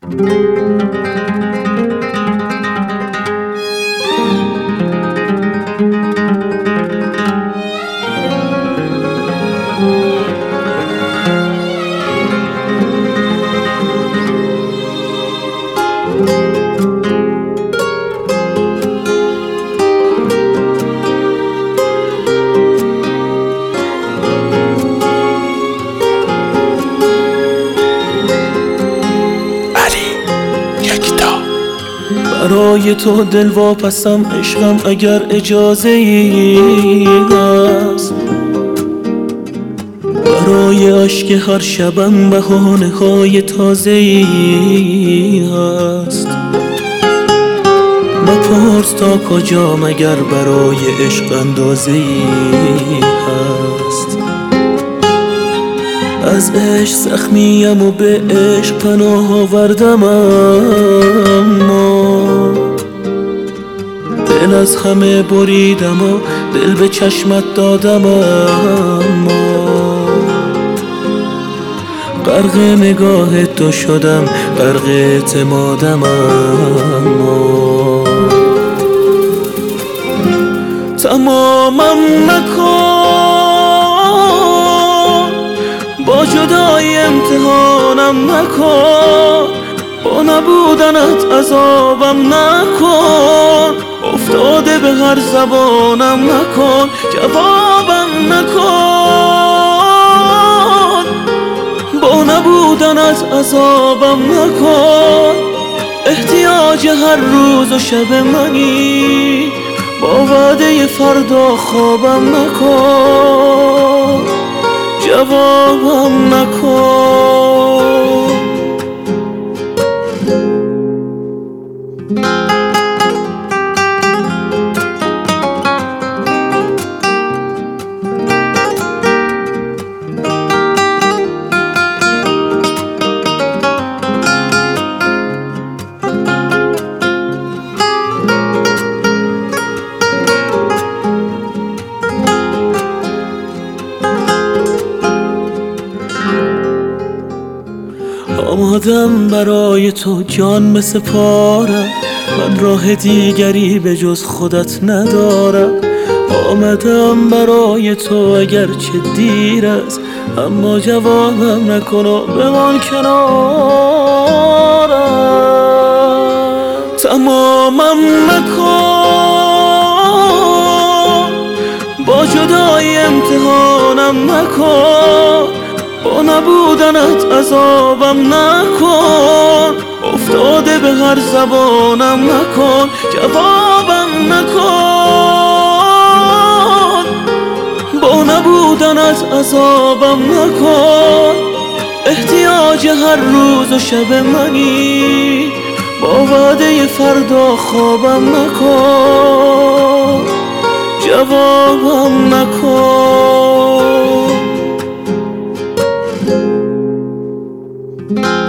برای تو دل واپسم عشقم اگر اجازه ای هست، برای عشق هر شبم بهانه های تازه ای هست. مپرس تا کجا مگر برای عشق اندازه ای هست. از عشق زخمیم و به عشق پناه آوردم، اما دل از همه بریدم و دل به چشمت دادم، اما غرق نگاه تو شدم، غرق اعتمادم، اما تمامم نکن، با جدای امتحانم نکن، با نبودنت عذابم نکن، افتاده به هر زبانم نکن، جوابم نکن، با نبودنت عذابم نکن. احتیاج هر روز و شب منی، با وعده فردا خوابم نکن، جوابم نکن. آمادم برای تو جان بسپارم، من راه دیگری به جز خودت ندارم. آمدم برای تو اگرچه دیر است، اما جوابم نکن و بمان کنارم. تمامم نکن، با جدای امتحانم نکن، با نبودنت عذابم نکن، افتاده به هر زبانم نکن، جوابم نکن، با نبودنت عذابم نکن. احتیاج هر روز و شب منی، با وعده فردا خوابم نکن، جوابم نکن.